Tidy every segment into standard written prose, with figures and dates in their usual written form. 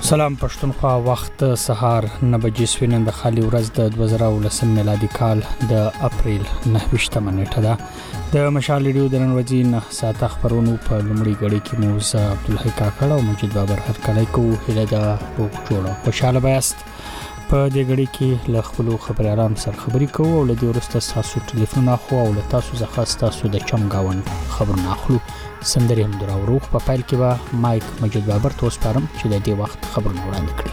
سلام پښتونخوا وخت سهار 9 بجې سوینن د خالي ورځ د 2019 میلادي کال د اپریل 9 نیټه ده د مشال ریډیو د نن ورځې 9 ساعت خبرونو په لومړي غړي کې موسی عبدالحی کاکړ او مجید بابر هر کله کو هله دا وګړو خوشاله بیاست په دې غړي کې له خپل خبريالانو سره خبري کوو او له دې ورسته تاسو ټلیفون اخو او له تاسو ځخه تاسو د چمګاون خبرونه اخلو سندري هم دراوروخ په فایل کې به مایک مجید بابر توس پارم چې د دې وخت خبرونه وړاندې کړي.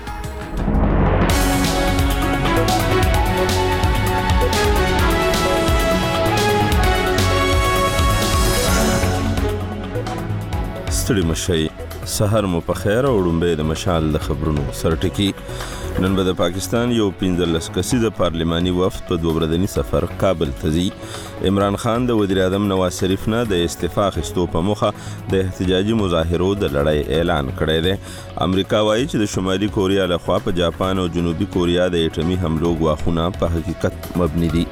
ستړي مشي سحر مو په خیر او ډومبه د مشال د خبرونو سرټکی. نن به د پاکستان یو 15 کسیزه پارلماني وفد په دوبردنی سفر کابل ته ځي. عمران خان د وزیر اعظم نواز شریف نه د استعفا غوښتو په مخه د احتجاجي مظاهرو د لړۍ اعلان کړی دی. امریکا وایي چې د شمالي کوریا له خوا په جاپان او جنوبي کوریا د اټومي حملو غواخونه په حقیقت مبني دي.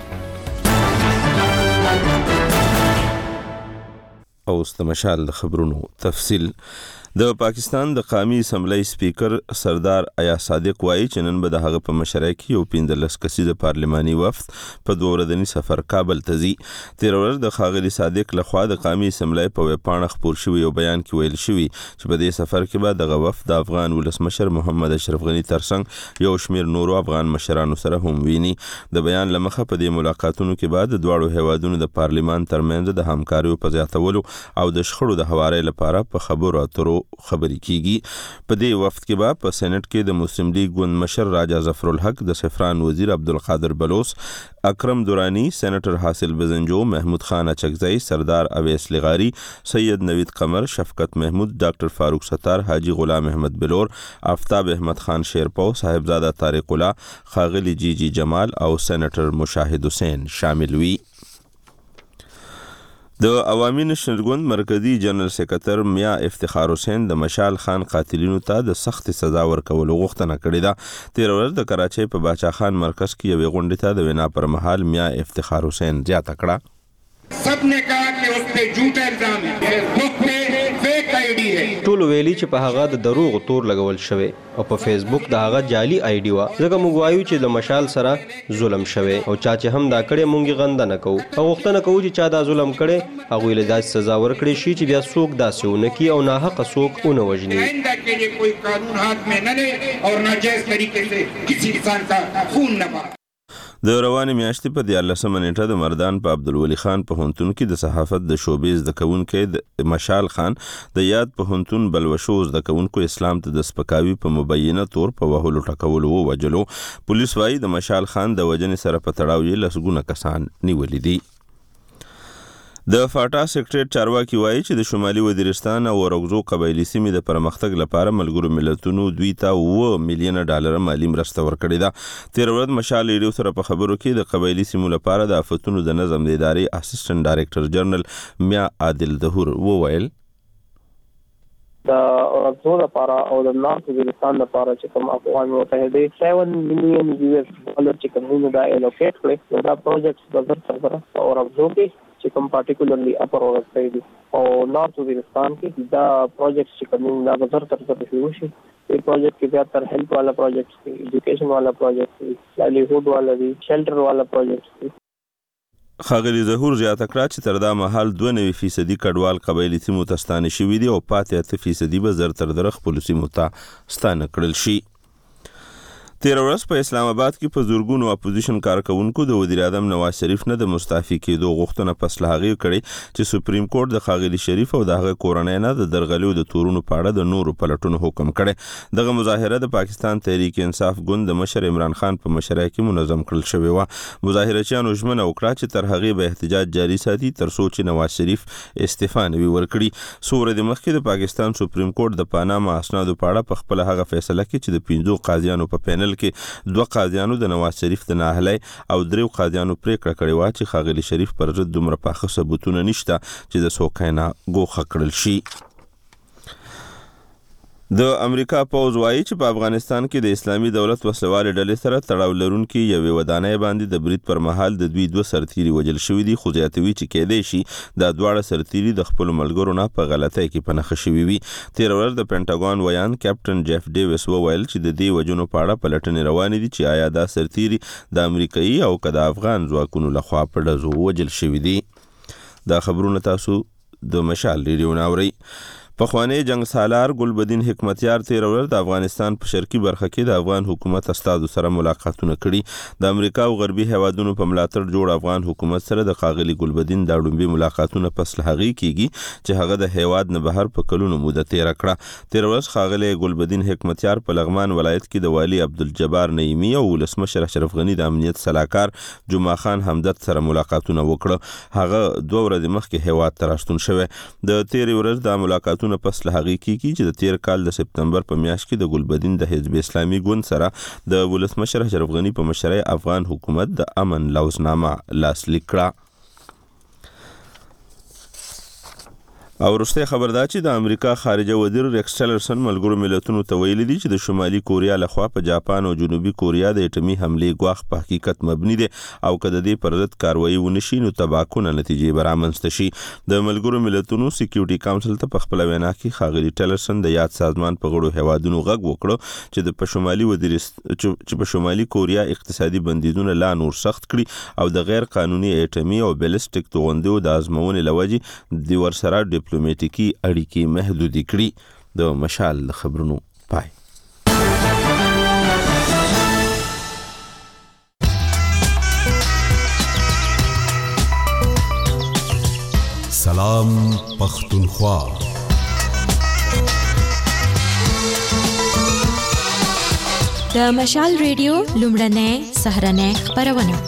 او استمشال د خبرونو تفصیل. د پاکستان د قومي اسمبلی سپیکر سردار ایا صادق وایي چې نن به د هغه په مشرۍ کې یو 15 کسیزه پارلماني وفد په دوردنی سفر کابل ته ځي. تیر ورځ د خاغلی صادق لخوا د قومي اسمبلی په ویبپاڼه خپور شوی یو بیان کې ویل شوی چې په دې سفر کې به د وفد د افغان ولسمشر محمد اشرف غنی ترڅنګ یو شمیر نورو افغان مشرانو سره هم ویني. د بیان لمخه په دې ملاقاتونو کې بعد د دواړو هیوادونو د پارلمان ترمنځ د همکاریو په زیاتولو او د شخړو د هواري لپاره په خبرو اترو خبري کیږي. په دې وفد کې به په سېنات کې د مسلم لیگ ګوند مشر راجا ظفر الحق، د سفران وزیر عبدالقادر بلوچ، اکرم دورانی، سېنیټر حاصل بزنجو، محمود خان اچکزئی، سردار اویس لغاری، سید نوید قمر، شفقت محمود، ډاکټر فاروق ستار، حاجی غلام احمد بلور، آفتاب احمد خان شیرپو، صاحبزاده طارق الله، خاغلی جی جمال او سېنیټر مشاهد حسین شامل وي. د عوامي نشنل ګوند مرکزی جنرال سکرټر میا افتخار حسین د مشال خان قاتلینو ته د سخت سزا ورکولو غوښتنه کړې ده. تیر ورځ د کراچۍ په باچا خان مرکز کې یو غونډه ته د وینا پر مهال میا افتخار حسین زیاته کړه. سب نے کہا کہ اس پہ جھوٹا الزام ہے، فیسبک پہ فیک آئی ڈی ہے. ټول ویلي چې په هغه د دروغ تور لګول شوی او په فیسبوک د هغه جعلي آی ډي وا. ځکه موږ وایو چې د مشال سره ظلم شوی او چا چې هم دا کړي مونږ غنده نه کوو او غوښتنه کوو چې چا دا ظلم کړي هغه له داسې سزا ورکړي شي چې بیا څوک داسې ونه کی او ناحق څوک ونه وژني. آئندہ کے لیے کوئی قانون ہاتھ میں نہ لے اور ناجائز طریقے سے کسی انسان کا خون نہ بہائے. د روانې میاشتې په 14 نیټه د مردان په عبدالولي خان پوهنتون کې د صحافت د شعبې زده کوونکی د مشال خان د یاد پوهنتون بلوشو زده کوونکو اسلام ته د سپکاوي په مبینه تور په وهلو ټکولو ووجلو. پولیس وايي د مشال خان د وجنې سره په تړاو یې لسګونه کسان نیولي دي. د فاټا سیکریټریټ چارواکي وایي چې د شمالي وزیرستان او ورغزو قبایلی سیمې د پرمختګ لپاره ملګرو ملتونو دوی ته $1 میلیون مالی مرسته ورکړې ده. تیر ورځ مشال ریډیو سره په خبرو کې د قبایلی سیمو لپاره د آفتونو د نظم د ادارې اسسټنټ ډایریکټر جنرال میا عادل دهور وویل د ورغزو لپاره او د نارث وزیرستان لپاره چې کوم اقوام متحده $7 میلیون چې کوم دا الوکیټ کړي دا پروجیکټ د سره ورغزو کې چې کوم پارټیکولرلی اپر ورغزو دي او نارث وزیرستان کې دا پروجیکټ چې کوم دا بزر تر شروع شي. یہ پروجیکٹ کے زیادہ تر ہیلتھ والا پروجیکٹ تھی، ایجوکیشن والا پروجیکٹ تھی، لائیولیہوڈ والا دی، شیلٹر والا پروجیکٹ تھی. خاغلی ظهور زیاته کړه چې تر دا مهال 92% کډوال قبایلی سیمو ته ستانه شوي دي او 8% به زر تر درخ خپل سیمو ته ستانه کړل شي. تیر ورځ په اسلام آباد کې په زورګونو اپوزیشن کارکونکو د وزیر اعظم نواز شریف نه د مستعفي کېدو غوښتنه پس له هغې کړې چې سپریم کورټ د خاغلی شریف او د هغه کورنۍ نه د درغلیو د تورونو په اړه د نورو پلټونو حکم کړی. دغه مظاهره د پاکستان تحریک انصاف ګوند د مشر عمران خان په مشرۍ کې منظم کړل شوې وه. مظاهرچیانو ژمنه وکړه چې تر هغې به احتجاج جاري ساتي تر څو چې نواز شریف استعفا نه وي ورکړي. څو ورځې مخکې د پاکستان سپریم کورټ د پاناما اسنادو په اړه په خپله هغه فیصله کې چې د 15 قاضیانو په پینل کې 2 قاضیانو د نواز شریف د ناهلۍ او 3 قاضیانو پریکړه کړې وه چې خاغلی شریف پر ضد دومره پاخه ثبوتونه نشته چې د سوکای نه ګوښه کړل شي. د امریکا پوځ وایي چې په افغانستان کې د اسلامي دولت وسلوالې ډلې سره تړاو لرونکي یوې ودانۍ باندې د برید پر مهال د دوی 2 سرتیري وژل شوي دي، خو زیاتوي چې کېدای شي دا دواړه سرتیري د خپلو ملګرو نه په غلطۍ کې په نښه شوي وي. تېره ورځ د پینټاګون ویان کیپټن جیف ډیویس وویل چې د دې وژنو په اړه پلټنې روانې دي چې آیا دا سرتیري د امریکایي او که د افغان ځواکونو لخوا په ډزو وژل شوي دي. دا خبرونه تاسو د مشال ریډیو نه اورئ. پخوانی جنگ سالار ګلبدین حکمتیار تېره ورځ د افغانستان په شرقي برخه کې د افغان حکومت استازو سره ملاقاتونه کړي. د امریکا او غربي هیوادونو په ملاتړ جوړ افغان حکومت سره د ښاغلي ګلبدین دا لومړي ملاقاتونه پس له هغې کېږي چې هغه د هیواد نه بهر په کلونو موده تېره کړه. تېره ورځ ښاغلی ګلبدین حکمتیار په لغمان ولایت کې د والي عبدالجبار نعیمي او ولسمشر اشرف غني د امنیت سلاکار جمعه خان همدرد سره ملاقاتونه وکړه. هغه 2 ورځې مخکې هیواد ته راستون شوی. د تېرې ورځ دا ملاقاتونه پس له هغې کېږي چې د تېر کال د سپتمبر په میاشت کې د ګلبدین د حزب اسلامي ګوند سره د ولسمشر اشرف غني په مشرۍ افغان حکومت د امن لوزنامه لاسلیک کړه. او وروستی خبر دا چې د امریکا خارجه وزیر ریکس ټیلرسن ملګرو ملتونو ته ویلي دي چې د شمالي کوریا لخوا په جاپان او جنوبي کوریا د اټومي حملې ګواښ په حقیقت مبني دی او که د دې پر ضد کاروایي ونشي نو تباکونه نتیجې به رامنځته شي. د ملګرو ملتونو سکیورټي کاونسل ته په خپله وینا کې ښاغلي ټیلرسن د یاد سازمان په غړو هیوادونو غږ وکړو چې په شمالي کوریا اقتصادي بندیزونه لا نور سخت کړي او د غیر قانوني اټومي او بیلسټیک توغندیو د ازمونې له وجې د ورسره ډیپلوماټیکي اړیکې محدودې کړي. د مشال د خبرونو پای. سلام پختونخوا. د مشال ریډیو لومړنۍ سهارنۍ خبرونه.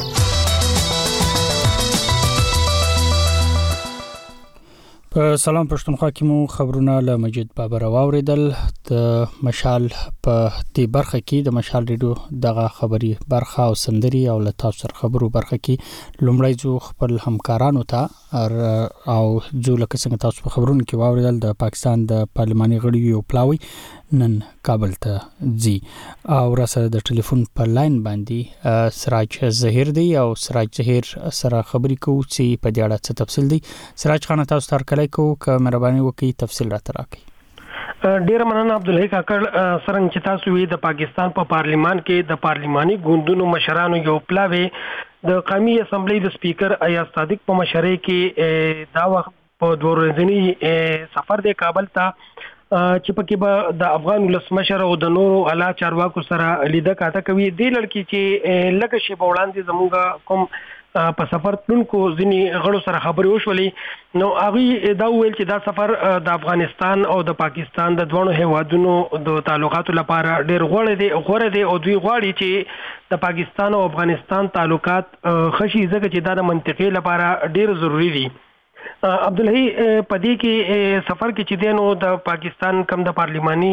په سلام پښتونخوا کې مو خبرونه له مجید بابر واوریدل. د مشال په دې برخه کې د مشال ریډیو دغه خبري برخه او سندري او له تاسو سره خبرو برخه کې لومړی جو خپل همکارانو ته او جو لکه څنګه تاسو په خبرونو کې واوریدل د پاکستان د پارلماني غړي یو پلاوی نن کابل ته ځي او را سره د ټلیفون په لاین باندې سراج ظهیر دی او سراج ظهیر سره خبرې کوو چې په دې اړه څه تفصیل دی. سراج خان تاسو ته کله کو که مهرباني وکړئ تفصیل راته راکړئ. ډیر مننه عبدالحی کاکړ. څنګه چې تاسو وی د پاکستان په پارلیمان کې د پارلیماني ګوندونو مشرانو یو پلاوی د قومي اسمبلی د سپیکر ایاز صادق په مشرۍ کې دا وخت په 2 ورځنی سفر د کابل ته چې پکې به د افغان ولسمشر او د نورو اعلی چارواکو سره لیده کاته کوي. دې لړ کې چې لکه شی په وړاندې زموږ کوم په سفر تلونکو ځینی غړو سره خبرې وشولې نو هغه دا ویل چې دا سفر د افغانستان او د پاکستان د دوه هیوادونو د تعلقاتو لپاره ډېر غوړه دي او دوی غواړي چې د پاکستان او افغانستان تعلقات خشي ځکه چې دا د منطقې لپاره ډېر ضروری دي. عبدالحی پدې کې سفر کې چې دینو د پاکستان کم د پارلیماني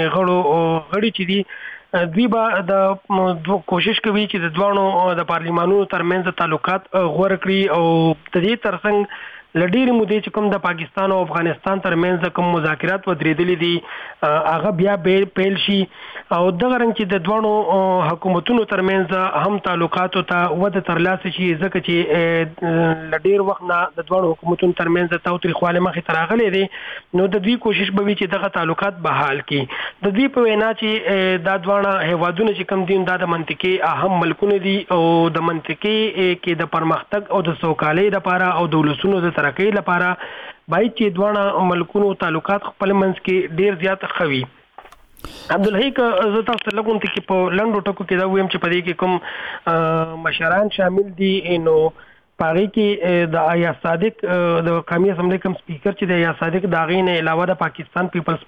غړي چې دي دوی به د کوشش کوي چې د دوه د پارلیمانونو ترمنځ تعلقات غوړ کړي او د دې ترڅنګ لډیر مودې چې کوم د پاکستان او افغانستان ترمنځ کوم مذاکرات ودرېدلې دي هغه بیا پیل شي او دغه رنګ چې د دوه حکومتونو ترمنځ هم تعلقات ته وده ترلاسه شي ځکه چې لډیر وخت نه د دوه حکومتونو ترمنځ تاوتریخواله مخې ته راغلي دي نو د دوی کوشش به وي چې دغه تعلقات بحال کړي. د دوی په وینا چې دا دوه هیوادونه چې کوم دي د منطقې اهم ملکونه دي او د منطقې کې د پرمختګ او د سوکالۍ لپاره او د ولسونو د ترقۍ لپاره باید چې دوه ملکونو تعلقات خپل منځ کې ډیر زیات خوي. عبدالحی که زه تاسو ته لګوم چې په لنډو ټکو کې دا وایم چې په دې کې کوم مشران شامل دي نو پاره کې د ایاز صادق د قومي اسمبلی کوم سپیکر چې د ایاز صادق دا غي نه علاوه د پاکستان پیپلز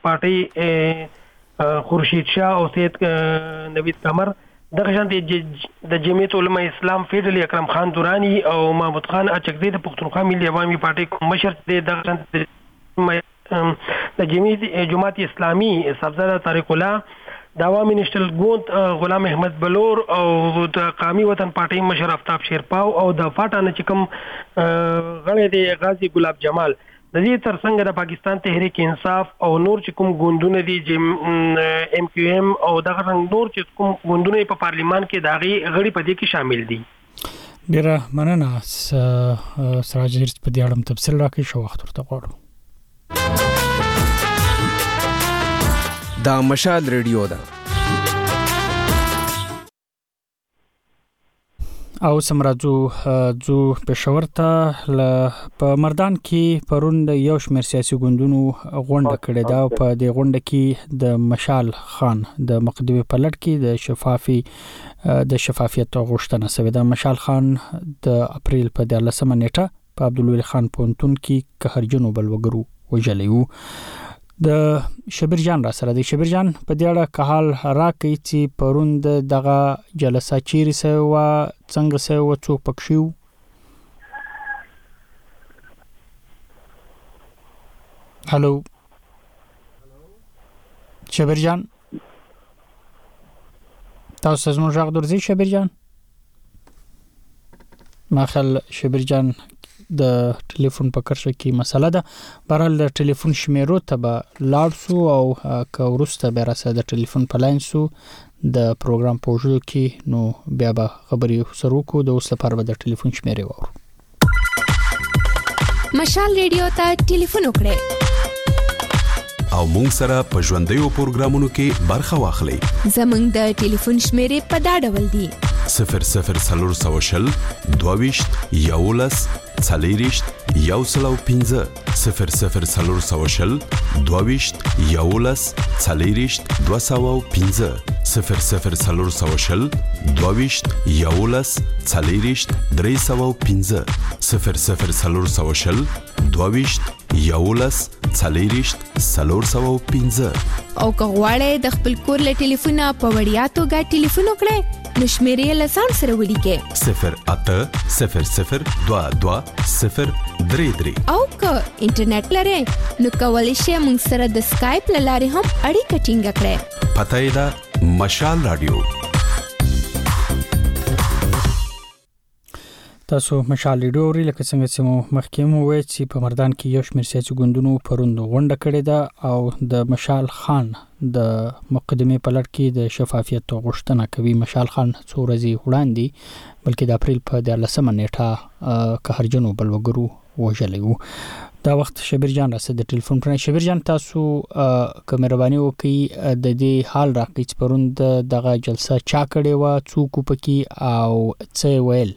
پارټي خورشید شاه او سید نوید قمر دغه شان د جمعیت علماء اسلام فیډرل اکرم خان دورانی او محمود خان اچکزی د پښتونخوا ملي عوامي پارټي مشر دغه شان د جماعت اسلامي صفزاده طارق الله د عوامي نېشنل ګوند غلام احمد بلور او د قومي وطن پارټي مشر افتاب شیرپاو او د فاټا نه چې کوم غړي د غازی ګلاب جمال د دې ترڅنګ د پاکستان تحریک انصاف او نور چې کوم ګوندونه دي ام کیو ام او دغه نور چې کوم ګوندونه په پارلیمان کې داغي غړي په دې کې شامل دي. ډیره مننه سراج هرڅ په دې اړه تفصیل راکړي شو وخت ورته غواړو. دا مشال ریډیو ده. او سمراجو جو پېښور ته په مردان کې پرون یو شمېر سیاسي ګوندونو غونډه کړې ده او په دې غونډه کې د مشال خان د مقدمه پلټ کې د شفافیت غوښتنه شوې ده. مشال خان د اپریل په 13 نیټه په عبدالولي خان پونتون کې قهرجنو بلوګرو وجلیو. د شبیر جان را سره د شبیر جان په دې اړه کحال راکې چې پرون دغه جلسه چیرې سوه څنګه سوه څوک پکښیو؟ هلو شبیر جان تاسو زموږ غږ درځي شبیر جان؟ ما خل شبیر جان د ټلیفون په کرښه کې مسله ده. برال د ټلیفون شمیرو ته به لاړ سو او که وروسته بیا راسه د ټلیفون په لاین سو د پروګرام په وجود کې نو بیا به خبرې سره وکړو. د اوس لپاره به د ټلیفون شمیرې واورو. مشال ریډیو ته ټلیفون وکړئ او مونږ سره په ژوندیو پروګرامونو کې برخه واخلئ. زمونږ د ټلیفون شمیرې په دا ډول دي: 0040 22 11 40 115 0040 22 11 40 215 0040 22 11 40 315 0040 22 11 40 315. او که غواړئ د خپل کور له ټلیفونه په وړیا توګه ټلیفون وکړئ نو شمیرې له ځان سره ولیکئ 080022 او که انټرنیټ لرئ نو کولی شئ موږ سره د سکایپ له لارې هم اړیکه ټینګه کړئ. پته یې ده مشال رادیو. تاسو مشال ریډیو لري لکه څنګه چې مو مخکې مو وایي چې په مردان کې یو شمېر سیاسي ګوندونو پرون غونډه کړې ده او د مشال خان د مقدمه پلټ کې د شفافیت غوښتنه کوي. مشال خان څو ورځې وړاندې بلکې د اپریل په 13 نیټه قهرجنو بلوګرو وژلی وو. دا وخت شبیر جان راسه د ټلیفون پر شبیر جان تاسو که مهرباني وکړئ د دې حال راکړئ چې پرون دغه جلسه چا کړې وه څوک پکې او څه ویل؟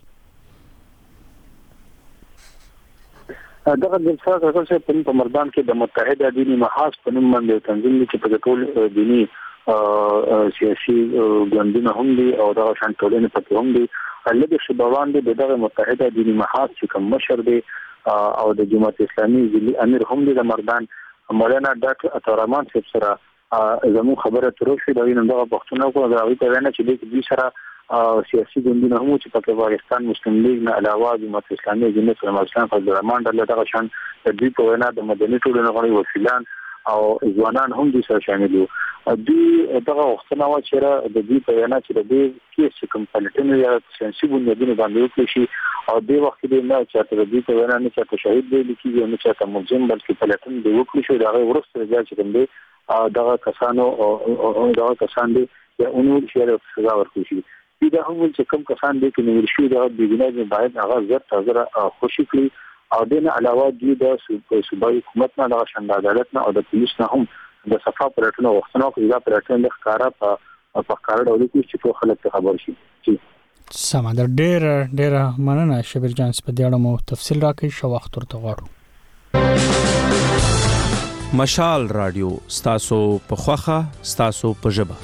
دغه جلسه راځي په مردان کې د متحده دینی محاذ په نوم باندې تنظیم چې په ټول دینی سیاسي ګوندونه هم دي او دغه شان ټولنې پکې هم دي. لږ شبابان دي دغه متحده دینی محاذ چې کوم مشر دی او د جماعت اسلامي ځلي امیر هم دي د مردان مولانا ډاکټر عطارمان صاحب سره زمو خبره تر اوسه دا وینم دغه پښتون کو دا وی ته نه چې دې سره سیاسي ګوندونه هم چې په افغانستان مسلم لیگ نه علاوه جماعت اسلامي جمعیت اسلام فضل الرحمن دغه شان د دې په وینا د مدني ټولنې غړي وکیلان او ځوانان هم دي سره شامل دي. دغه وختونه و چې د دې په وینا چې د دې کیس کوم پالیټینو یا سیاسي بنیادونو باندې وکړي شي او د وخت دې نه چې د دې په وینا نه چې شهید دی لیکي نه چې مجرم بلکې پالیټین دی وکړي شي دا ورسته ځای چې کوم دی دغه کسانو او دغه کسان دي یا اونور چې سزا ورکړي شي. دا هم چې کوم کسان دي چې نور شي دا د بګناز باید هغه زړه تازه خوشي کړي او دنه علاوه دي د صوبایي حکومت نه د شند عدالت نه او د پولیس نه هم د صفه پرټنو وختونو کې دا پرټن د ښکارا په ښکارا ډول کې چې ټول خلک خبر شي. سمه ده. ډېر مننه شبیر جان په دې اړه مو تفصیل راکړئ شو وخت ورته غواړو. مشال رادیو ستاسو په خوخه ستاسو په ژبه.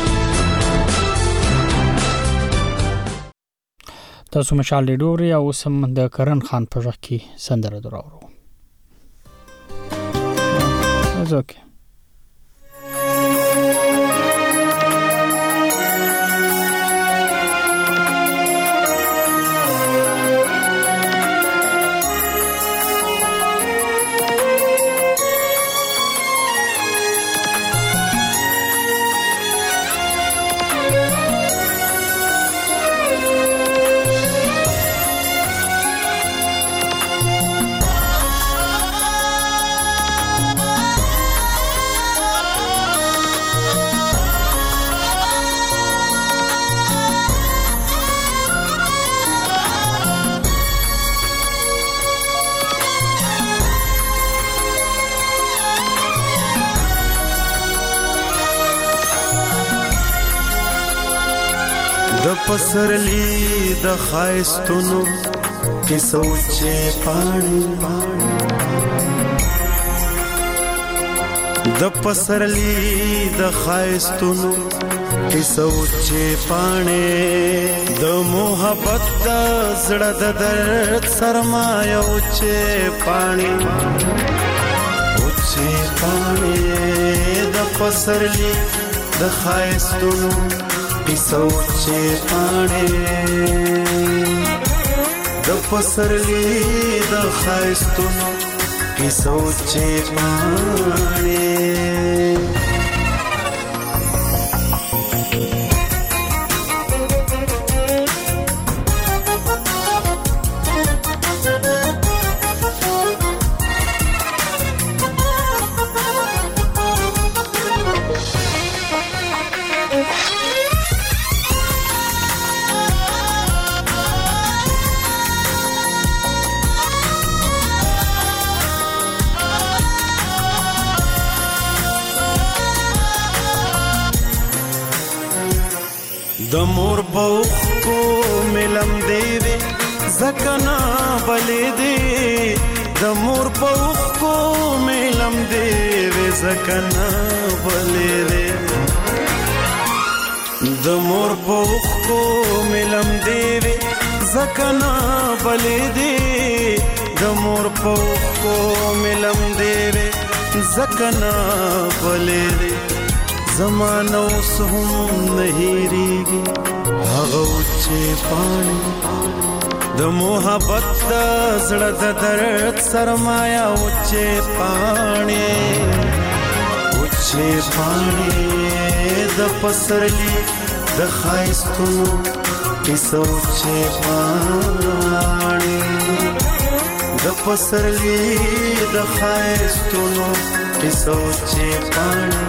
تاسو مشال ریډیو او سم د کرن خان په ژغ کې سندره دراوړو. اوکې پسرلی د خایستونو کی سوچې پاڼې د پسرلی د خایستونو کی سوچې پاڼې د محبت د زړه د درد سرمایه اوچې پاڼې اوچې پاڼې د پسرلی د خایستونو کی سوچې پاڼې د پسرلی د خایستونو کی سوچې پاڼې د مور بوخ کو ملم دیوی زکنا بلې دی د مور بوخ کو ملم دیوی زکنا بلې دی د مور بوخ کو ملم دیوی زکنا بلې دی د مور بوخ کو ملم دیوی زکنا بلې دی زمانو سهم نهیریږي هغه اوچې پاڼې د محبت د زړه د درد سرمایه اوچې پاڼې اوچې پاڼې د پسرلی د خایستونو کیسه اوچې پاڼې د پسرلی د خایستونو کیسه اوچې پاڼې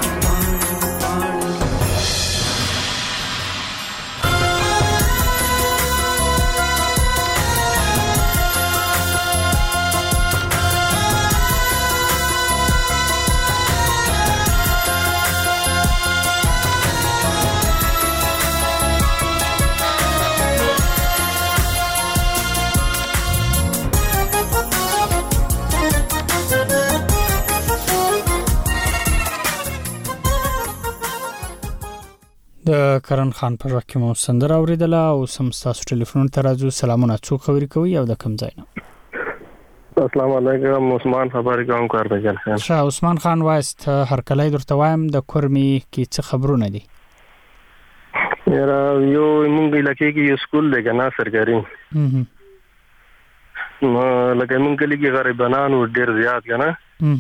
د کرن خان پر وخت مو سندره اوریدله او سم تاسو ټلیفون ته راځو. سلامونه، څوک خبرې کوي او د کوم ځای نه؟ السلام علیکم، عثمان خبرې کوم کاربجل خان. شاه عثمان خان وایست هر کله درته وایم د کورمي کې څه خبرونه دي؟ یاره یو مونږ علاقې کې یو سکول دی کنه سرکاري، لکه مونږ کې غریبانو ډېر زیات کنه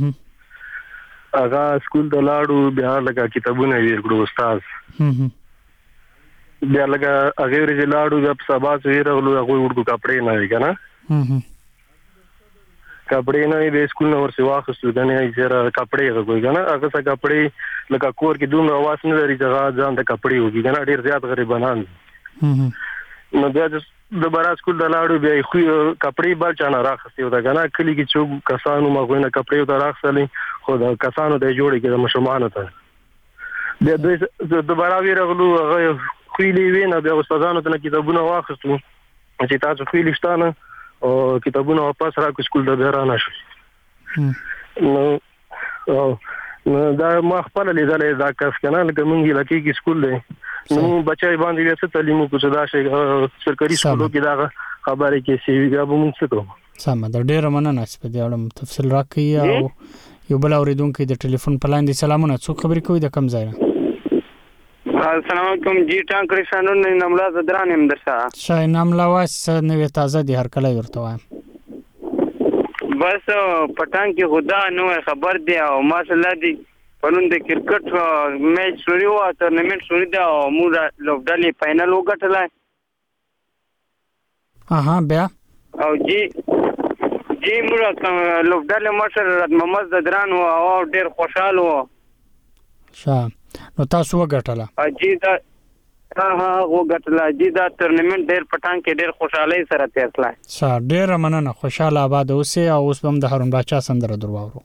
هغه سکول ته لاړو، بیا لکه کتابونه ویل کړو استاد، بیا لکه هغه ورځ لاړو بیا په سبا څه راغلو هغه ورکو کپڑے نه وی کنه کپڑے نه وی سکول نو ورسې واخستو کنه یې کپڑے غوي کنه هغه څه کپڑے لکه کور کې دومره واس نه لري چې ځان د کپڑے وږي کنه ډیر زیات غریبانان نو بیا د بارا سکول د لاړو بیا خو کپڑے بل چانه راخستي ودا کنه کلی کې څو کسانو مغوینه کپڑے ودا راخصلې خو د کسانو د جوړې کې د مشمانه ته بیا د بارا ویرغلو هغه خویلی وینه بیا استادانو ته کتابونه واخستو چې تاسو خویلی شتانه او کتابونه واپس راکو سکول د بیرانه شو نو دا ما خپل لیدلې دا کس کنه لکه مونږ لکه کې سکول دی نو بچای باندې وسه تعلیم کو څه دا شي سرکاري سکولو کې دا خبرې کې سی بیا به مونږ څه کوو. سم د ډېر مننه چې په دې اړه تفصیل راکړئ او یو بل اوریدونکو د ټلیفون په لاندې سلامونه، څوک خبرې کوي د کوم ځای نه؟ السلام علیکم جی ټان کرشانو نه نملا زدران هم درسه شای نملا واس نو تازه دي هر کله ورته وایم بس پټان کې خدا نو خبر دی او ماشاءالله دی پرون د کرکټ میچ شروع و ټورنمنت شروع دی او موږ لوبډالې فائنل وګټلای بیا او جی موږ لوبډالې مشر محمد زدران او ډېر خوشاله و نو تاسو وګټله جی دا وګټله جی دا ټورنمنت ډېر پټان کې ډېر خوشاله سره تیر کړل ډېر مننه، خوشاله آباد اوسئ او اوس هم د هارون باچا سندره درواورو.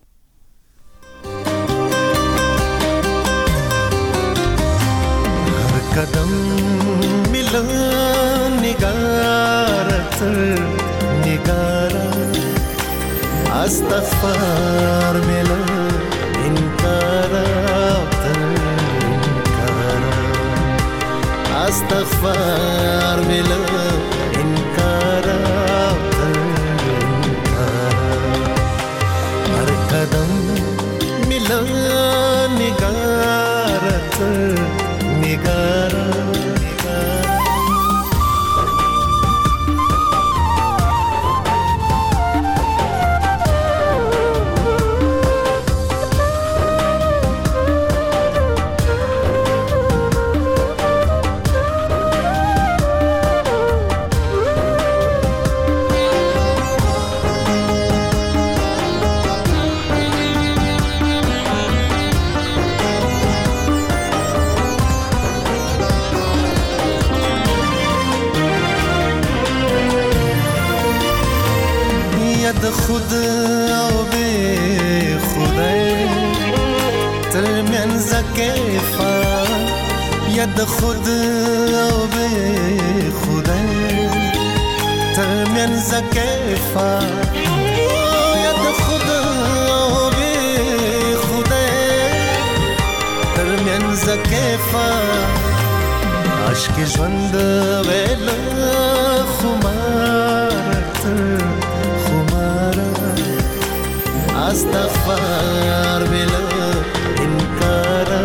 هر قدم مل मिलन निगारत निगारा अस्तगफार मिलन इनकारा अस्तगफार मिलन इनकारा हर कदम मिलन निगारत निगारा خود او به خدای ترمنز کیفا ید خود او به خدای ترمنز کیفا ید خود او به خدای ترمنز کیفا عشق ژوند ویل خمارت अस्तगफार मिला इनकारा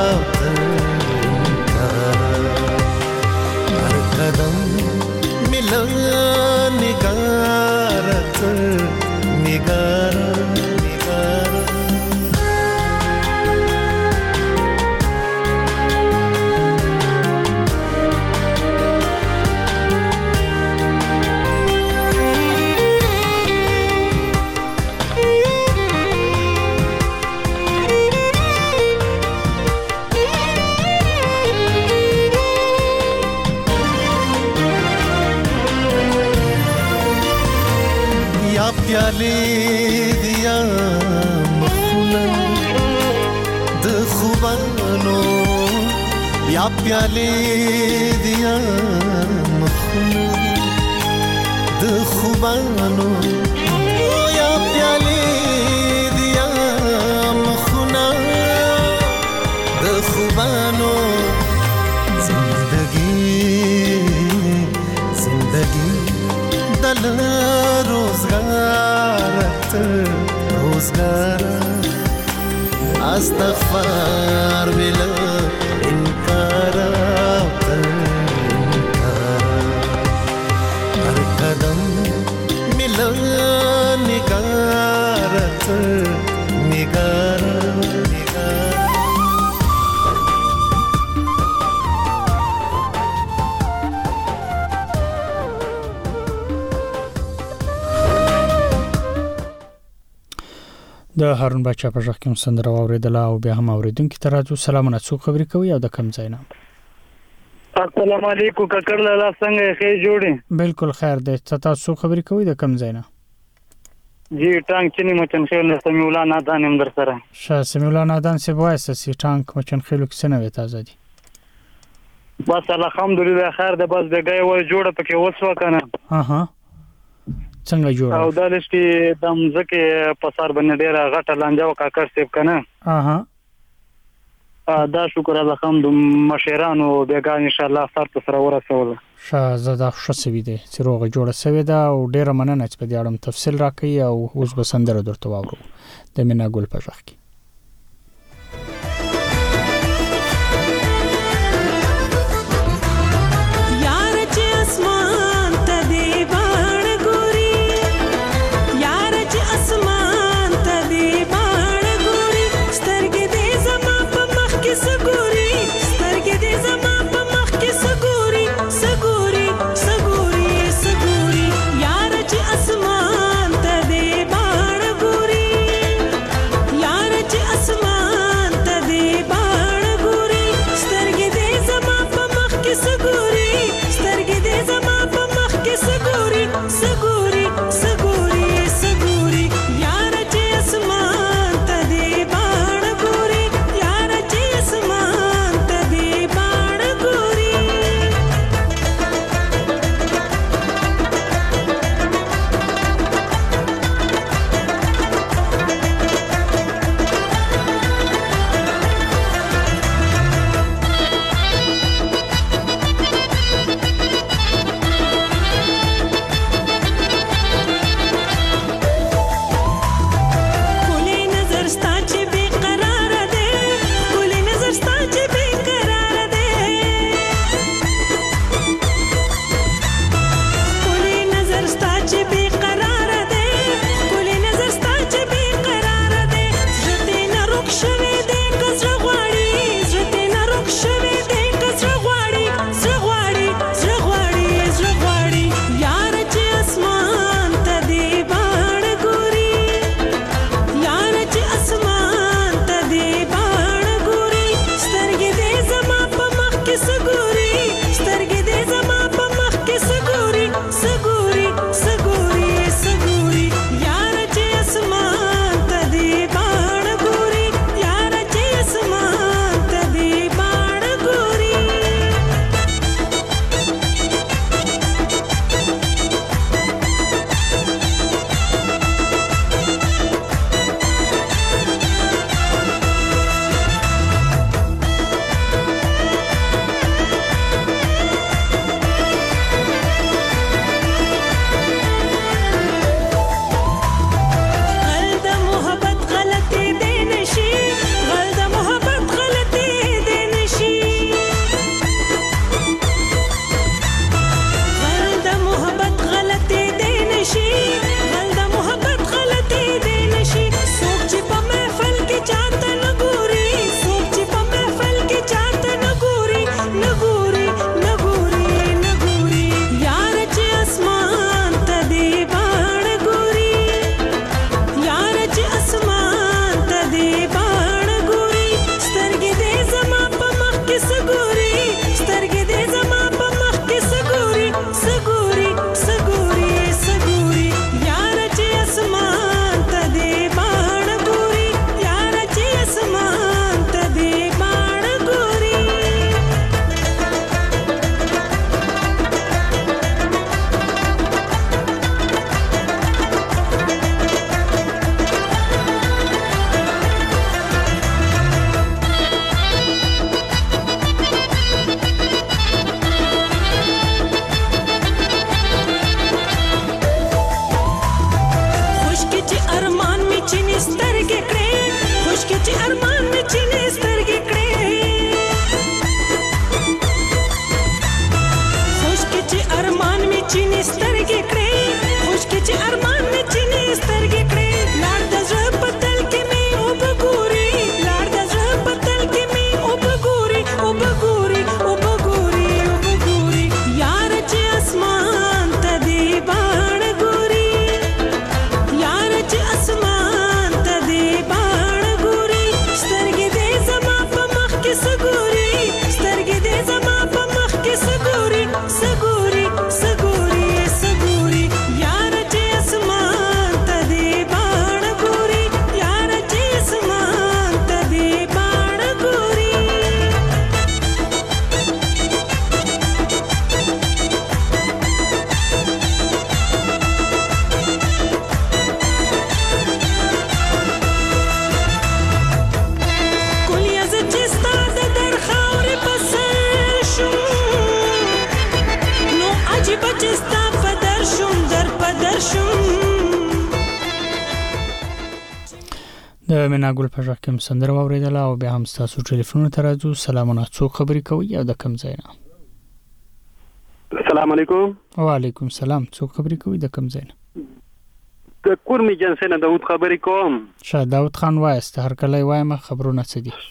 हर कदम मिला निगारत निगारा निगारा प्याले दिया मखुला द खुबानो या प्याले दिया मखुला द खुबानो या प्याले दिया मखुला द खुबानो जिंदगी जिंदगी दल रोजगारत रोजगार अस्तगफार मिला इनकारा हर कदम मिला निगारत निगारा निगारा د هارون بچا په ځخ کې سندره اوریدله او بیا هم اوریدونکو ته راځو سلامونه څو خبرې کوي او د کم ځای نه السلام علیکم ککړ لاله څنګه ښه جوړې بالکل خیر دی تاسو خبرې کوي د کم ځای نه جی ټانک چنی مچن خیل سمیع الله نادان هم در سره شاه سمیع الله نادان سی وایس سی ټانک مچن خیلو کې څنګه تازه دي بس الحمدلله خیر ده بس دغه و جوړه پکې وسو کنه اها څنګه جوړ او دالش کې د مزکه په سر باندې ډیره غټه لانجه وکړ سیب کنه اها دا شکر الحمد مشرانو بیګا ان شاء الله سر سره ورسول شاه شسوي دي چې روغه جوړه سوي ده او ډیره مننه چې په دې اړه تفصیل راکړي او اوس به سندره درته واورو د مینا ګل په ځخ کې यार چینې سترګې کړې خوش کې چې ارمان مې چینې سترګې کړې لار د زړه په تل کې مې وبګوري لار د زړه په تل کې مې وبګوري وبګوري وبګوري وبګوري یار چې اسمان ته دی باڼ ګوري یار چې اسمان ته دی باڼ ګوري سترګې دې زما په مخ کې سګوري سترګې دې زما په مخ کې سګوري سګوري سګوري سګوري یار چې اسمان ته دی باڼ ګوري یار چې اسمان ته دی باڼ ګوري کلیه زه چې ستا د در خاورې په سر شوم نو عجیبه چې ستا په در شوم در په در شوم د مناګل په ځکه هم سندره واوریدله او بیا هم تاسو ټلیفون ته راځو سلامونه څوک خبرې کوي او د کم ځای نه السلام علیکم وعلیکم السلام څوک خبرې کوي د کم ځای نه د کورمي جنسه نه داوود خبرې کوم شاه داوود خان وایست هر کله وایم خبرونه څه دي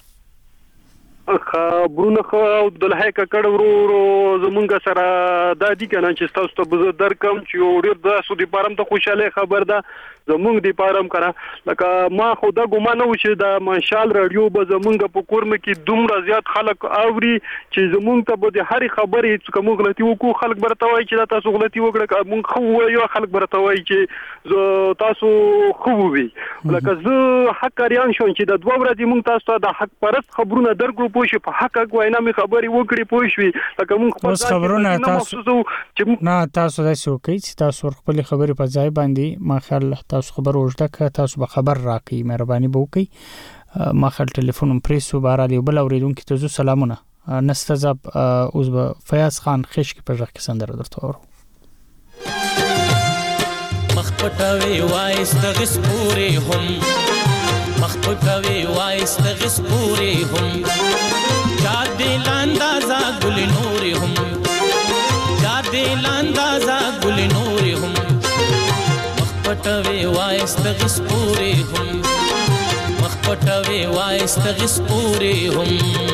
خبرونه خو د لهي ککړ ورو زمونږ سره د دې کنه چې تاسو ته بزر درکم چې ډیر د سودی پارم ته خوشاله خبر ده زمونږ دی پارم کرا لکه ما خو دا ګمان و چې د ماشال رادیو به زمونږ په کورم کې دومره زیات خلک اوري چې زمونږ ته به د هر خبرې چې کوم غلطي وکړو خلک برته وایي چې تاسو غلطي وکړه مونږ خو یو خلک برته وایي چې تاسو خو وي لکه زه حق کاریان شون چې د دوه ورځې مونږ تاسو ته د حق پرست خبرونه درکړو پوه شي په حق وینا مې خبري وکړي پوه شي لکه مونږ خپل خبرونه تاسو نه تاسو داسې وکړئ چې تاسو خپل خبرې په ځای باندې ما خیال تاسو خبر وژده که تاسو به خبر راکړئ مهرباني به وکړئ ما خپل ټلیفون پریسو بهرحال یو بل اوریدونکي ته سلامونه نستذب اوس به فیاض خان خشک په ځکه سندره درته اورو مخپټوي وایست غسپوري هم مخپټوي وایست غسپوري هم چار دل اندازا ګل نور هم چار دل اندازا ګل نور هم مخپټوي وایست غسپوري هم مخپټوي وایست غسپوري هم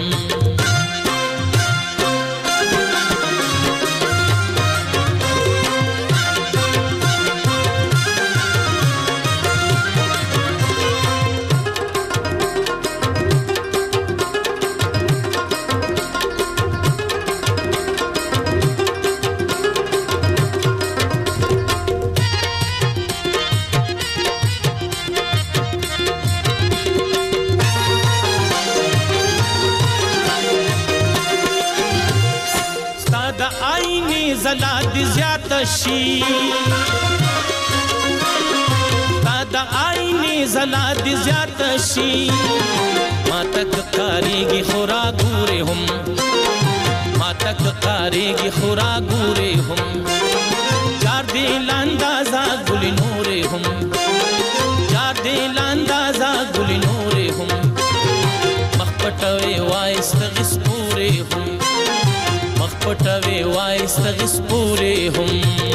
زلا د زیات شي دا عیني زلا د زیات شي ما تک کاریږي خورا ګوري هم ما تک کاریږي خورا ګوري هم چار دی لاندازا ګل نور هم چار دی لاندازا ګل نور هم مخپټوي وایست غسپوري هم مخپټوي وایست غسپوري هم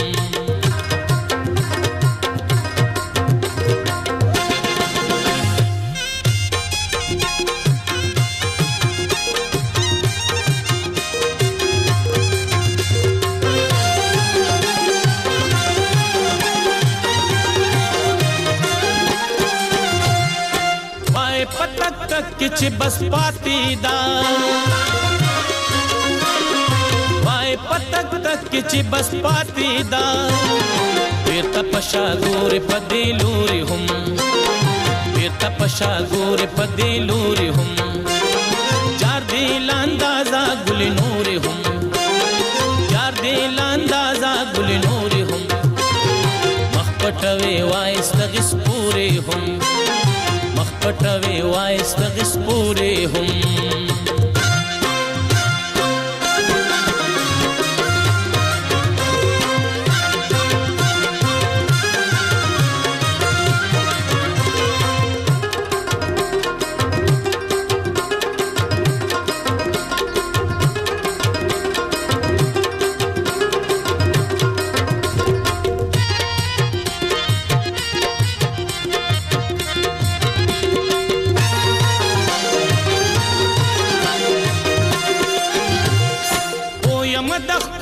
وای پتک چې بس پاتې دا پتک تک چې بس پاتې دا بیرته پشا ګورې په دې لوري هم بیرته پشا ګورې په دې لوري هم چار دې لاندازا ګل نوري هم چار دې لاندازا ګل نوري هم مخپټوي وایست غسپوري هم مخپټوي وایست غسپوري هم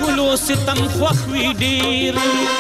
ښکلو ستم خوښ وي ډېر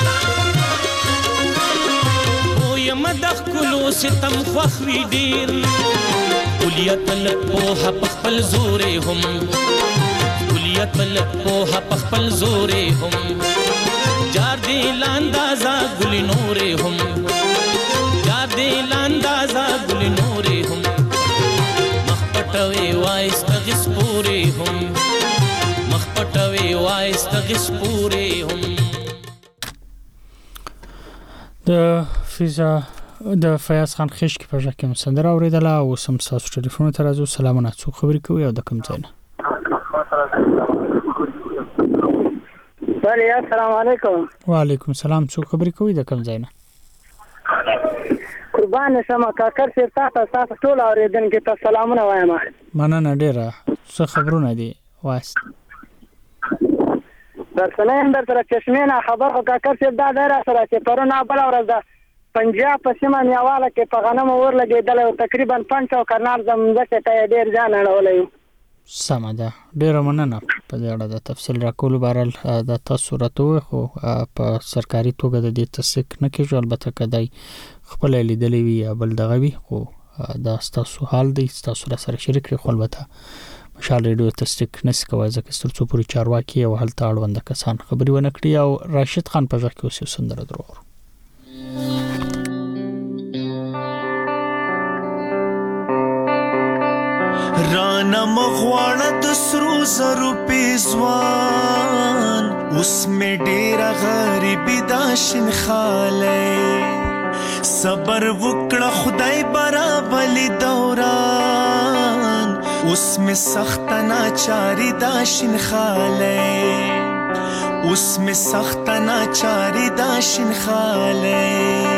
یم د ښکلو ستم خوښ وي ډېر کلیت لږ پوهه په خپل زورې هم کلیت لږ پوهه په خپل زورې هم جار دې لاندازه ګلې نورې هم جار دې لاندازه ګلې نورې هم مخ پټوي وایسته غس پورې هم مخ پټوي وایسته غس پورې هم د فیاض خان خشک په ځکه کوم سندره اوریدله او سم تاسو ټلیفون ته راځو سلامونه څو خبرې کوي او د کوم ځای نه بله السلام علیکم وعلیکم السلام څو خبرې کوي د کوم ځای نه قربان شمه کاکر سیر تاسو ټول اوریدونکو ته سلامونه وایم مننه ډیره څه خبرونه دي وایست درسنه اندر سره چشمه خبر خو کاکر سیر دا ډیره سره چې پرونه بل ورځ پنجاب په سیمه نیواله کې په غنم اور لګېدل او تقریبا 500 کرنال زمزه ته ډیر ځان اړولې سمه ده ډیره مننه په دې اړه د تفصیل راکولو بهرحال د تاسو راته خو په سرکاري توګه د دې تصدیق نه کېږي البته کدی خپل لیدلې وي بل دغه وي خو دا تاسو حال دی تاسو سره شریک کړئ خو البته مشال ریډیو تصدیق نس کوي ځکه ستاسو پوری چارواکي او هلته اړوند کسان خبري ونه کړی او راشد خان په ځکه اوسې سندره درو رانا مغواړه د سرو زرو پیزوان اوس مې ډېره غریبي دا شنخالی صبر وکړه خدای برابلی دوران اوس مې سخته ناچاري دا شنخالی اوس مې سخته ناچاري دا شنخالی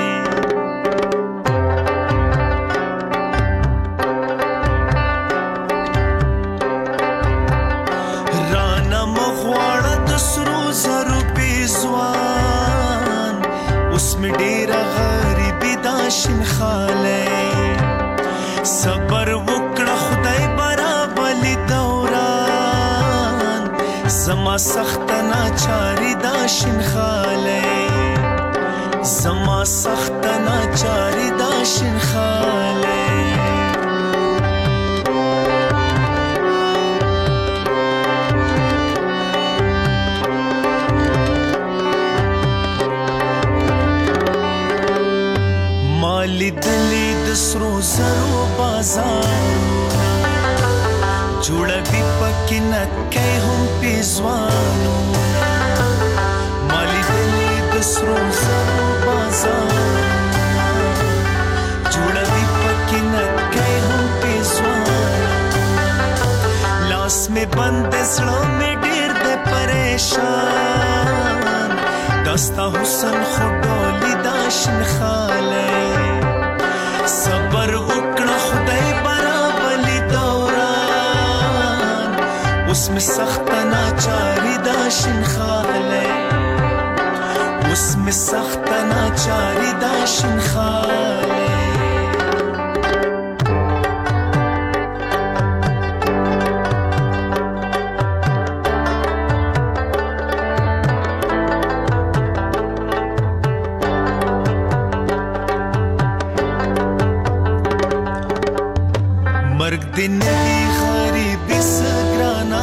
صبر وکړه خدای برابلی دوران زما سخت ناچاری دا شنخالی زما سخت ناچاری دا شنخالی مالی دلی دسرو زرو بازارونه جوړوي پکې نکې هم پیزوانونه مالی دلی دسرو زرو بازارونه جوړوي پکې نکې هم پیزوانونه لاس مې بند زړه مې ډېر دې پریشان دستا حسن خډولي دا شنخالی صبر وکړه خدای برابلی دوران اوس مې سخت ناچاری دا شنخالی اوس مې سخت ناچاری دا شنخالی दिन की गरीबी सगराना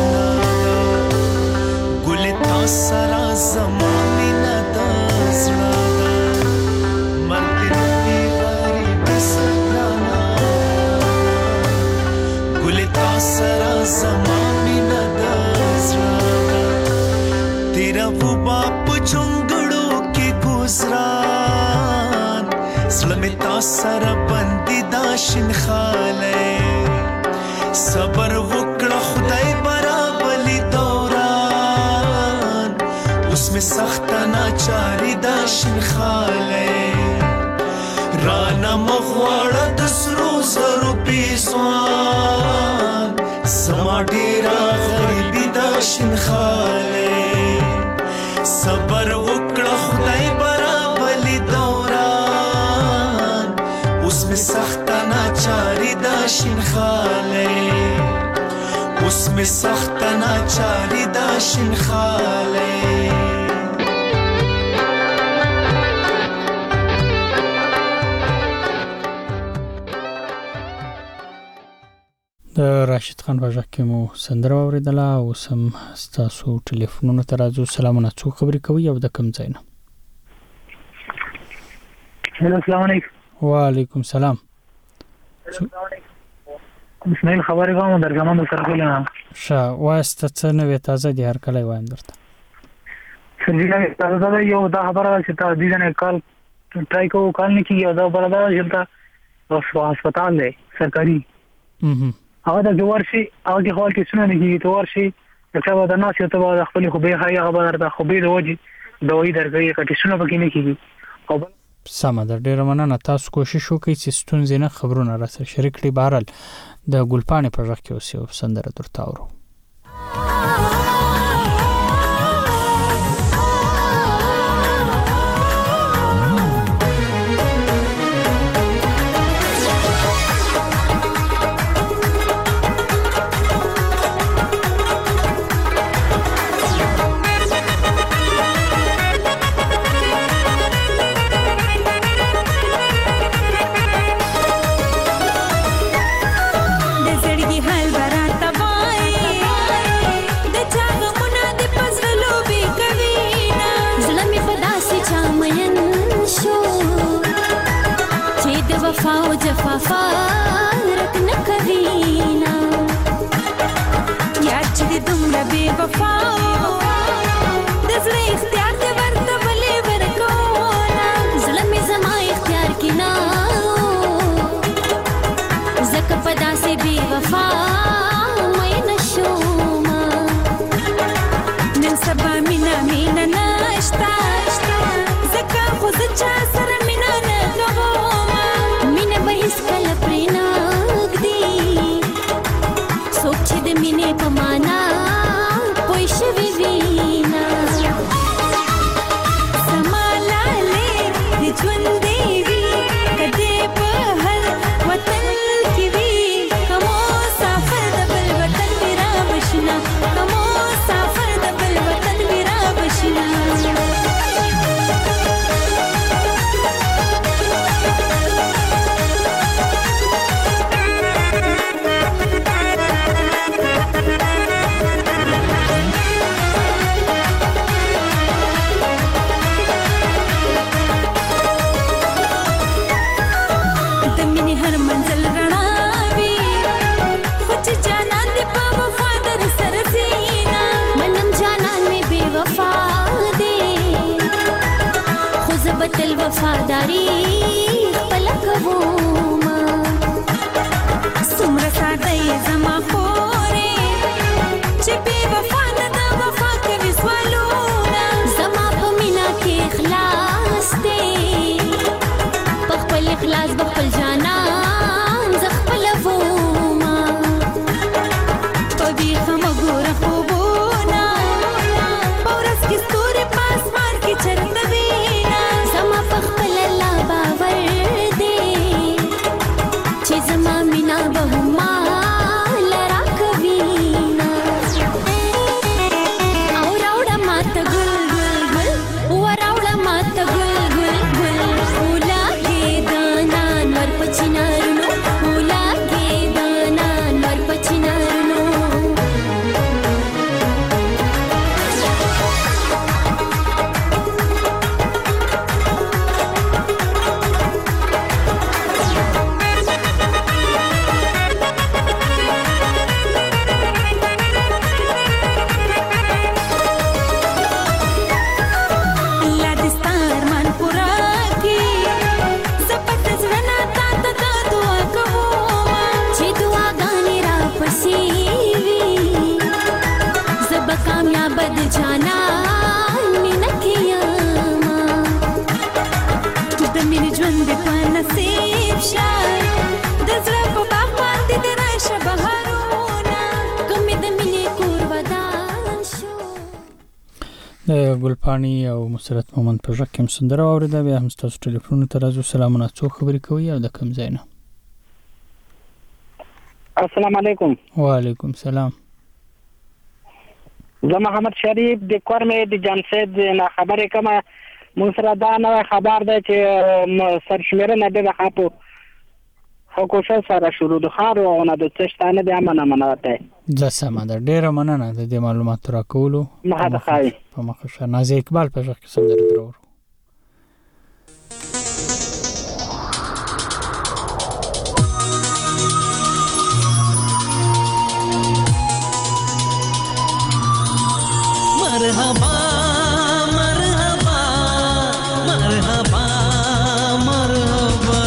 गुले था सारा ज़माने न दसना मर दिन की गरीबी सगराना गुले था सारा ज़माने न दसना तेरा वो बाप चुंगड़ों के गुजरान ज़ल्मे था सारा बंदी दाशिन खाले صبر وکړه خدای برابلی دوران اوس مې سخت ناچاری دا شنخالی رانا مغواړه د سرو زرو پیزوان زما ډېره غریبي دا شنخالی صبر وکړه خدای برابلی دوران اوس مې سخت ناچاری دا شنخالی اوس می سخت ناچاری داشین خاله د راشد خان په ژغ کې مو سندره واورېدله. اوس هم ستاسو ټلیفونونو ته راځو. سلامونه، څوک خبرې کوي او د کوم ځای نه؟ السلام علیکم. وعلیکم سلام. اسماعیل خبرې کوم درګمان د سرګل نه. ښه، وایسته څه نوې تازه دي؟ هر کله وایم درته سرګل تازه ده. یو دا خبره چې تا دې نه کال ټرای کوو، کال نه کیږي. دا بل دا چې تا هسپتال دی سرکاري، هغه د ورشي هغه خپل کې څونه نه کیږي. ته ورشي چې دا نه چې ته د خپل خو به هغه خبره ده، خو به د وجه دوی درګي کټي څونه پکې نه کیږي. او سمه ده، ډیره مننه. تاسو کوشش وکړئ چې ستونزې نه خبرونه راسره شریک کړئ. بهرحال د ګلپاڼې په ژغ کې اوس یو سندره درته اورو. وفا جفا فارق نکوینا یا چې دومره بے وفا د زړه اختیار دې ورته ولې ورکونا زړه مې زما اختیار کې نه زکه په داسې بے وفا مې نشوما نن سبا مینا مینا نشتا زکه خو چا سره مینا نه کله پرینا گدی سوچ دې مینه پمانا پوي شوي وینا سمالاله دې ژوند دی وی کدی په هر وطن کې وی کومو سفر د بل وطن میرا بشنا کومو سفر د بل وطن میرا بشنا بتل وفاداری خپل کوما سمره ساده زما خورې چې بے وفا نه دا وفا کوي سوالونه زما په مینا کې اخلاص دی په خپل اخلاص خپل جانان ز خپل ووما په دې هم ګوره خوبونه پورس کې ستوري پاسمان کې چرته ګلپاڼې او مسرت مومند په ژغ کې هم سندره واورېده. بیا هم ستاسو ټلیفونونو ته راځو. سلامونه، څوک خبرې کوي او د کوم ځای نه؟ السلام علیکم. وعلیکم سلام. زه محمد شریف د کورمې د جانسید نه خبرې کوم. موږ سره دا نوی خبر دی چې سرشمېرنه ډېره ښه په کوشش سره شروع د ښار او نه د څښتانه د امنه دی. زه سمه ده، ډېره مننه د دې معلوماتو راکولو. مخه ده ښایي په مخه شه. نازیه اقبال په ژغ کې سندرې درور. मरहबा मरहबा मरहबा मरहबा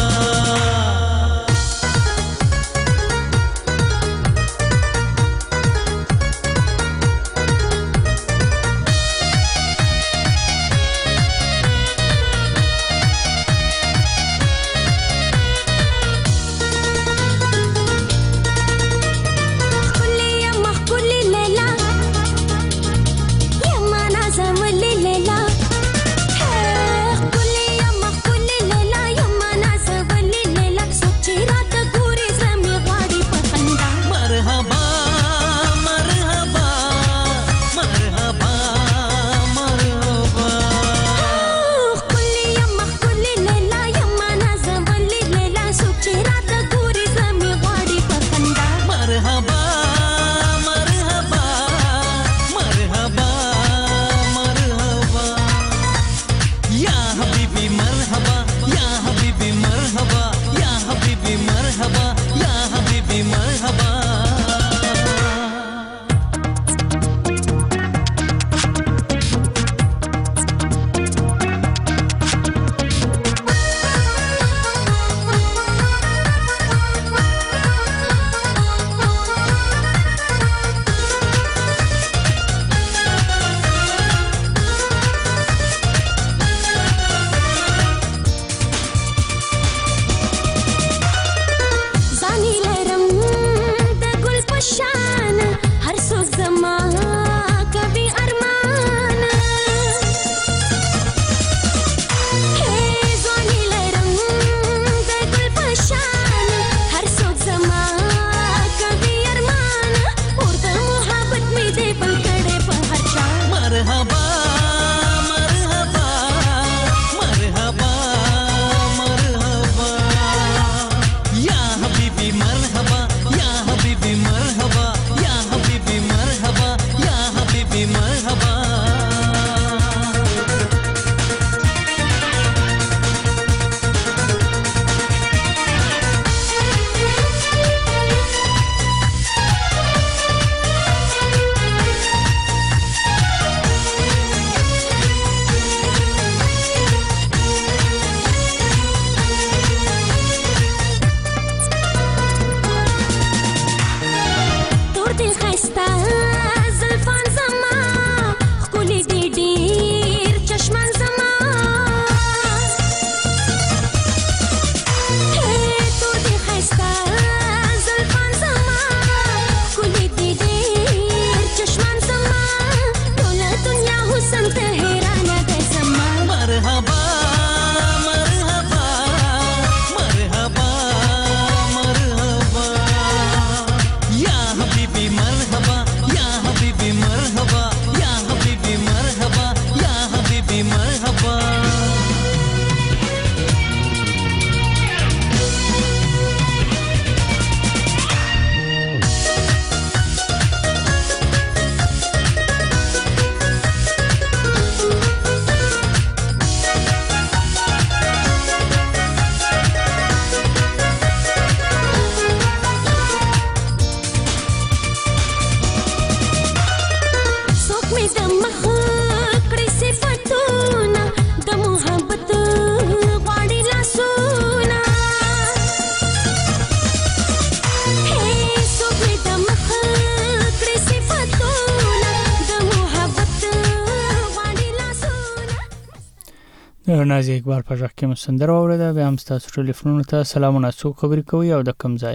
نازیه اقبال په ژغ کې مو سندره واورېده. بیا هم ستاسو ټلیفونونو ته سلامونه. څوک خبرې کوي او د کوم ځای؟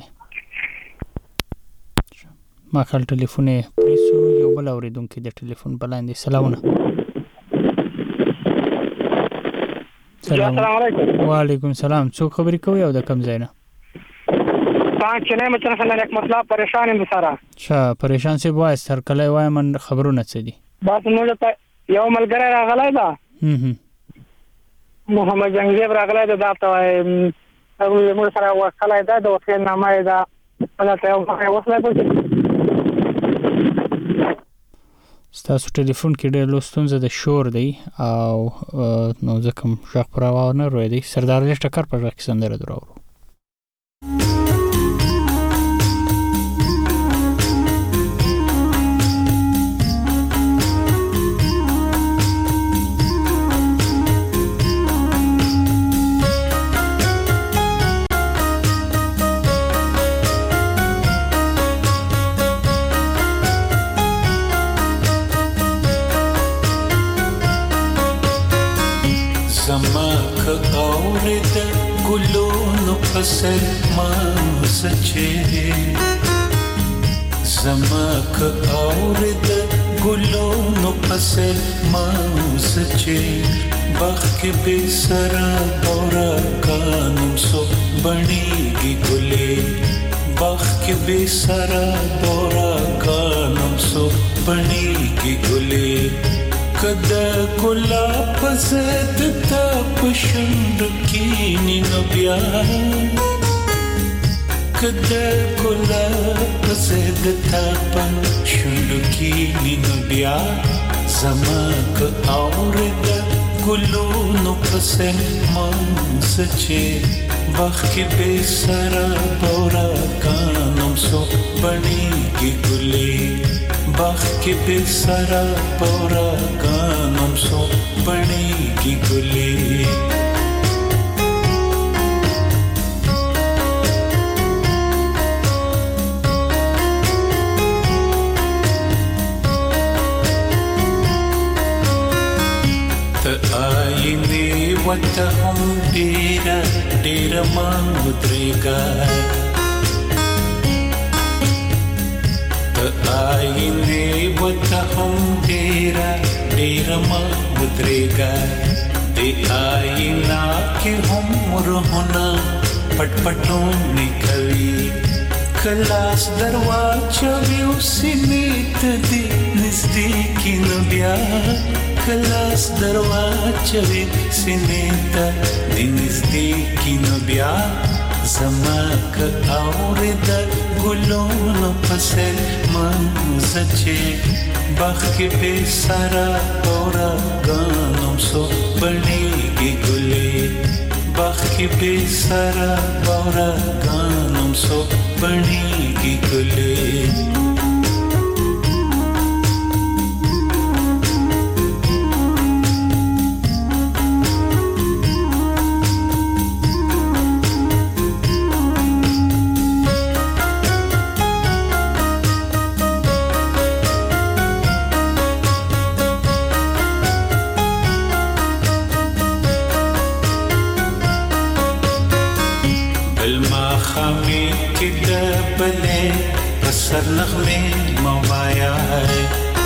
ما خپل ټلیفون یې پریسو. یو بل اورېدونکی د ټلیفون بلاندې. سلامونه. السلام علیکم. وعلیکم السلام. څوک خبرې کوي او د کوم ځای نه؟ افغانستان چې نه مچن خلک رحمت الله پریشان هم سره شا پریشان سی وای سر کله وای من خبرونه څه دي بس نو ته یو ملګری راغلی دا محمد جنگزیب راغلی دا ته وای هغه موږ سره وکړای دا د وخت نامه دا ولا ته وصله کوي ستاسو ټلیفون کې ډېر لوستونزه د شور دی او نو ځکه شاخ پر راوونه روي دی سردار علی ټکر پر راکې سندره دراوړو فصل ما سچے زماک اورد گلونو فصل ما سچے بخ کے بے سرا بورا کانم سو بنی گی گلے بخ کے بے سرا بورا کانم سو بنی گی گلے کدا گلاب زد تا پشند کینی نبیا کدا گلاب زد تا پشند کینی نبیا زماک آورد گلونو پسن منسچے بخی بے سرا بورا کانم سو بنی گی گلے باغ کے بے سرا پورا کانم سو بنے گی گلے تا آئینے وتا ہم ڈیرا ڈیرا مانگ درے گا آئینے وتا ہم ڈیرا ڈیرا ماں ادرے گا دے آئینا کے ہم رہنا پٹ پٹوں نکلی کلاس درواچہ بھی اسی نیت دی نزدیکی نبیا کلاس درواچہ بھی اسی نیت دی نزدیکی نبیا زماک آورد گلونو پسل منزچے باغ کے بے سارا پورا گانم سو بنے گی گلے باغ کے بے سارا پورا گانم سو بنے گی گلے سر نغمے موایا ہے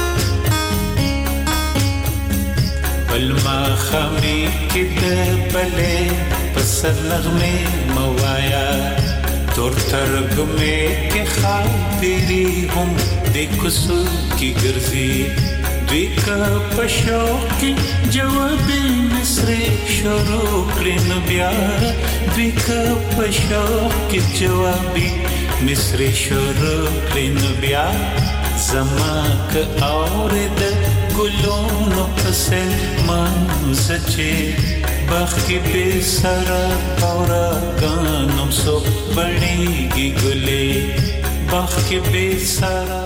بلما خامی کی دبلے پسر نغمے موایا تور ترگ میں کے خاطری ہم دیکھسو کی گرزی دیکھا پشوق کی جوابی مصر شروع کرن بیا دیکھا پشوق کی جوابی مصر شروع کرن بیا زماک آورد گلونو پسل منزچے باغ کی بے سرا پورا گانم سو بنے گی گلے باغ کی بے سرا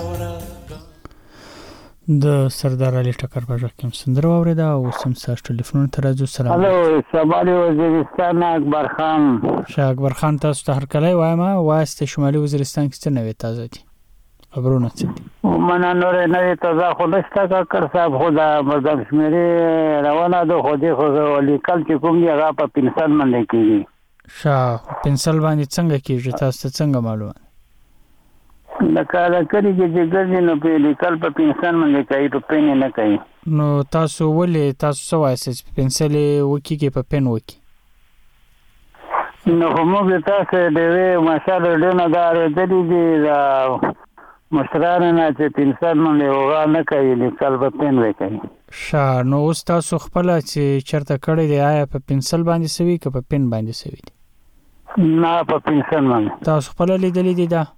د سردار علي ټکر په ځکه هم سندره واوریده او سم ساش ټلیفون ته راځو. سلام هلو شمالي وزیرستان اکبر خان. شاه اکبر خان تاسو ته هرکلی وایم. واسطه شمالي وزیرستان کې څه نوې تازه دي خبرونه څه دي؟ منه نور نوې تازه خو نشته کاکړ صاحب، خو دا مردم شمیرې روانه ده، خو دې خو لیکل چې کوم دي هغه په پنسل باندې کېږي. شاه پنسل باندې څنګه کېږي تاسو ته څنګه معلومه؟ لکه دا کړي چې ګرځي نو په لیکل په پنسل باندې کوي، په پین نه کوي. نو تاسو ولې تاسو څه وایئ چې پنسل وکي کې په پین وکي؟ نو موږ تاسو ډېرې ماشاءالله ډېر دار دي دا مشران نه چې پنسل باندې وغا نه کوي لیکل په پن وکړي. نو اوس تاسو خپل چې چرته کړی دی آیا په پنسل باندې سوي که په پن باندې سوي دي؟ نه په پنسل باندې. تاسو خپل لیدلې دي دا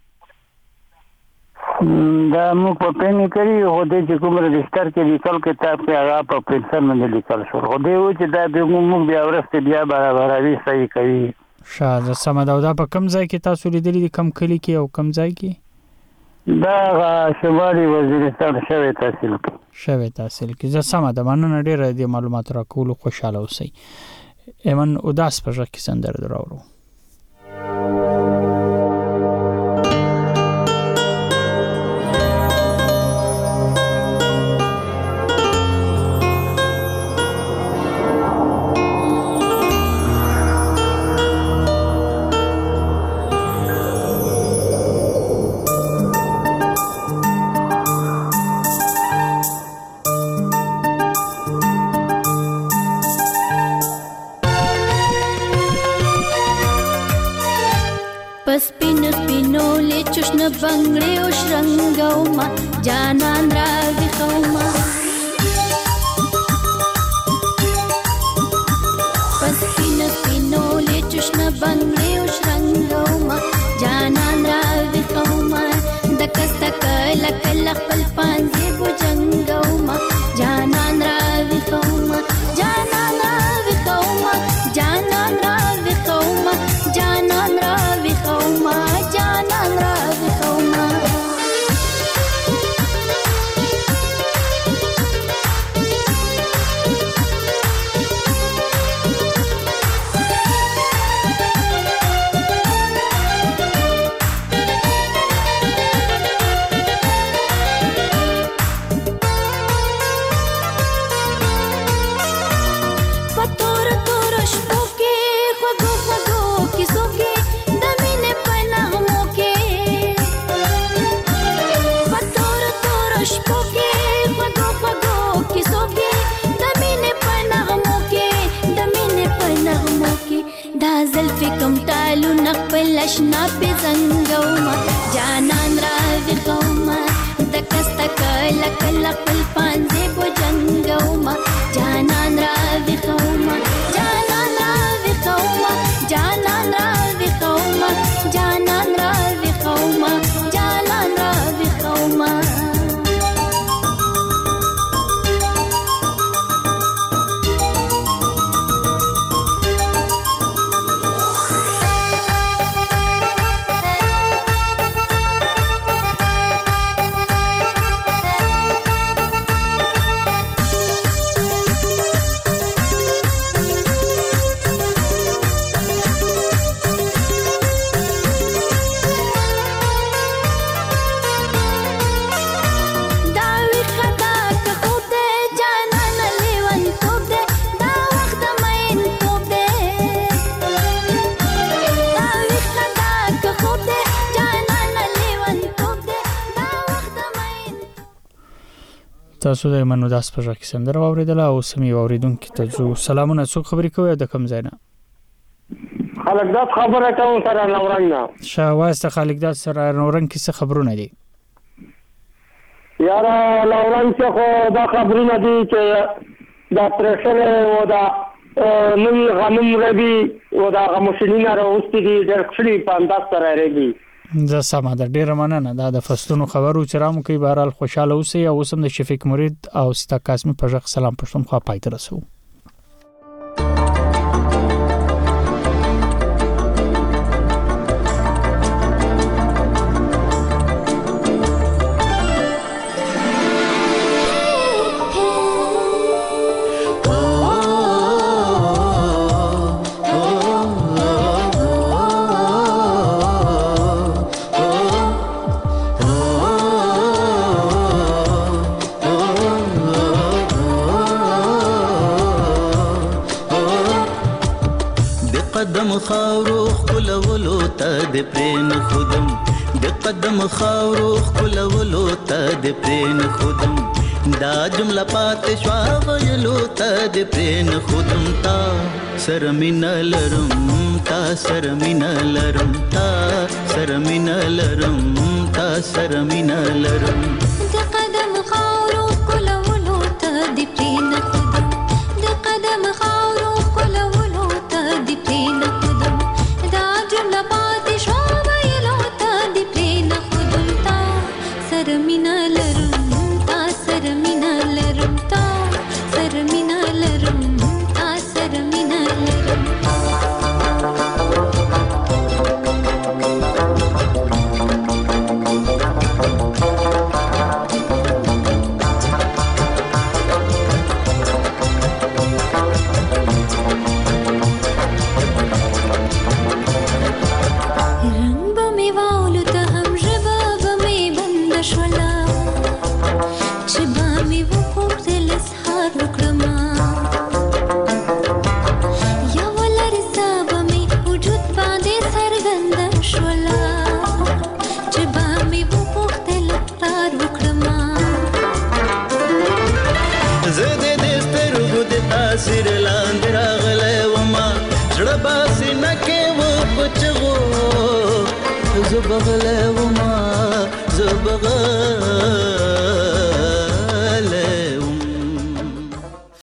موږ په پن کړی او د چې کوم رجستر کې لیکل کتاب کې هغه په پنسل باندې لیکل شو. خو دی و چې دا به موږ بیا ورسته بیا برابروي صحیح کوي. زه سمه ده. دا په کوم ځای کې تاسو لیدلې دي؟ کوم کلی کې او کوم ځای کې؟ دا شمالي وزیرستان شوی تحصیل کې. زه سمه ده. مننه ډېره د معلوماتو راکولو. خوشحاله اوسئ. ایمن اوداس په غږ کې سندره راوړو. بنگړې او شرنګوما جانان را وښوما پسپین پینولې چشم بنگړې او شرنګوما جانان را وښوما دکست کله کله خپل پانځې بوجنګوما جانان را وښوما جانان را وښوما جانان را وښوما جانان را وښوما جانان را اشنا په زنګوما جانان را وښوما دکست کله کله خپل پانځې بوجنګوما جانان را وښوما جانان را وښوما جانان را وښوما جانان را وښوما جانان را وښوما تاسو د ایمن اوداس په غږ کې سندره واوریدله او سمې واوریدونکو ته زو سلامونه. څوک خبرې کوي د کوم ځای نه؟ خالقداد خبره کوم سره نورنګ نه. شاواسته خالقداد سره نورنګ کې څه خبرونه دي؟ یاره نورنګ څه خو دا خبرونه دي چې دا پرشل او دا نوی غنم ربي او دا غمشلینه راوستي دي درکشلي په انداز سره ربي. زه سمه ده. ډېره مننه. دا د فصلونو خبرو چې رامو کوي. بهرحال خوشحاله اوسئ او اوس هم د شفیق مرید او ستا قاسمي په غږ سلام پښتونخوا پای ته رسوو. قدم خاورو خلولو ته د پرین خودم د قدم خاورو خلولو ته د پرین خودم دا جمله پاتې شوا ویلو ته د پرین خودم تا سره مینه لرم تا سره مینه لرم تا سره مینه لرم تا سره مینه لرم د قدم خاورو کولولو ته د پرین خودم د قدم خاورو کولولو ته د پرین خودم دا جمله پاتې شوا ویلو ته د پرین خودم تا سره مینه لرم زبغله وما زبغله